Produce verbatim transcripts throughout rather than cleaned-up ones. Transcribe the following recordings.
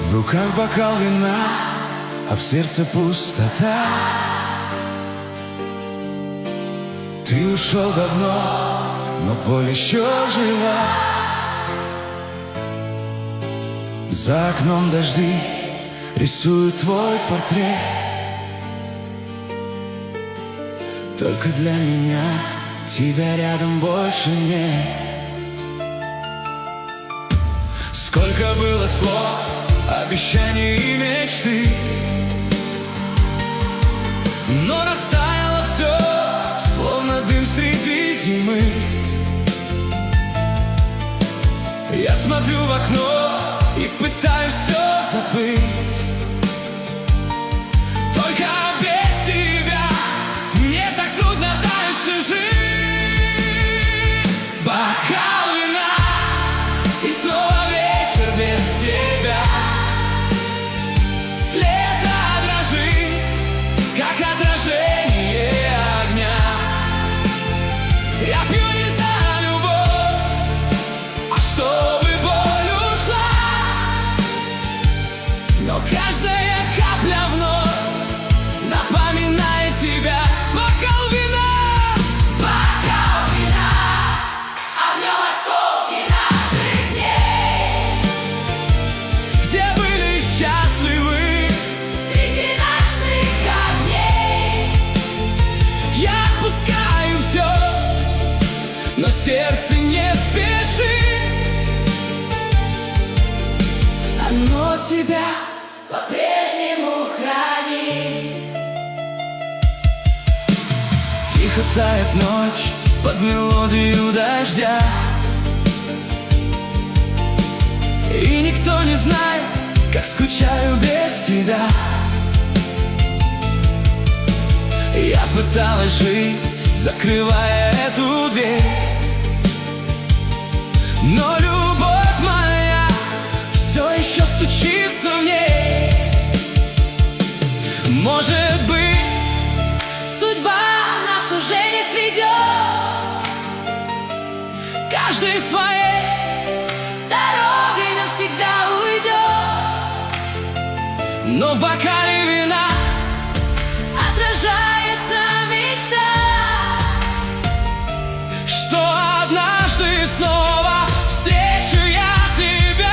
В руках бокал вина, а в сердце пустота. Ты ушел давно, но боль еще жива. За окном дожди рисуют твой портрет. Только для меня тебя рядом больше нет. Сколько было слов, обещаний и мечты, но растаяло все, словно дым среди зимы. Я смотрю в окно и пытаюсь все забыть, только без тебя мне так трудно дальше жить. Бокал вина, и снова вечер без тебя. Слеза дрожит, как отражение огня. Я пью не за любовь, а чтобы боль ушла. Но каждая капля вновь напоминает тебя. Бокал вина, Бокал вина, а в нем осколки наших дней, где были счастливы среди ночных камней. я отпускаю все, но сердце не спешит. Оно тебя По-прежнему хранит. тихо тает ночь под мелодию дождя, и никто не знает, как скучаю без тебя. Я пыталась жить, закрывая эту дверь, но любовь моя все еще стучится в ней. Может быть, Судьба нас уже не сведет, каждый в своей дорогой навсегда уйдет. но в бокале вина Отражается мечта, что однажды снова встречу я тебя.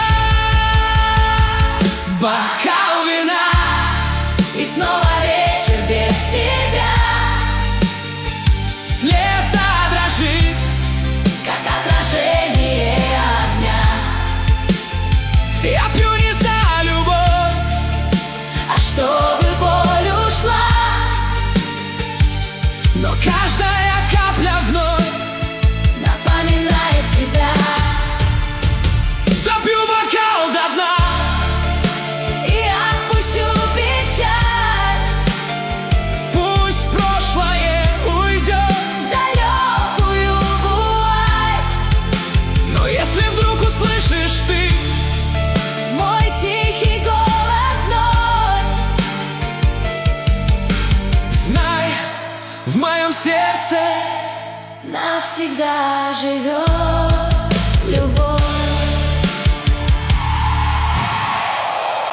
Бокал вина, и снова вечер без тебя. слеза дрожит, Как отражение огня. я пью не за любовь, А чтобы боль ушла, но каждая капля вновь напоминает тебя. допью бокал до дна. И отпущу печаль, Пусть прошлое уйдет, в далекую вуаль. но если вдруг услышишь ты Мой тихий голос вновь, знай, в моем сердце навсегда живет любовь.